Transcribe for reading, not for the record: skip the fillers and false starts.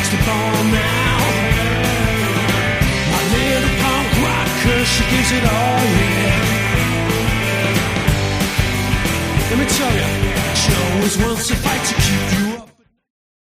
likes to ball now. My little punk rocker, she gives it all, yeah. Let me tell you, she always wants to fight to keep you